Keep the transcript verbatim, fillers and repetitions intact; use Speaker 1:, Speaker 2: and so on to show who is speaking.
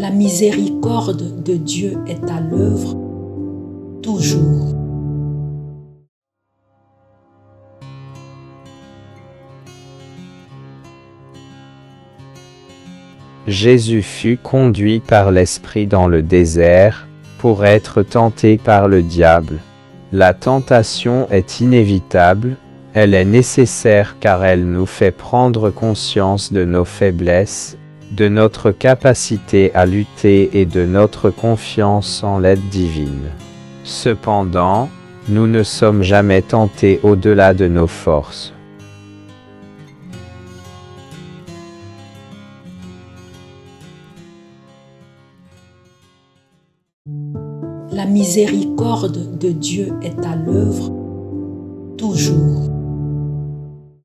Speaker 1: La miséricorde de Dieu est à l'œuvre toujours.
Speaker 2: Jésus fut conduit par l'Esprit dans le désert, pour être tenté par le diable. La tentation est inévitable, elle est nécessaire car elle nous fait prendre conscience de nos faiblesses, de notre capacité à lutter et de notre confiance en l'aide divine. Cependant, nous ne sommes jamais tentés au-delà de nos forces.
Speaker 1: La miséricorde de Dieu est à l'œuvre toujours.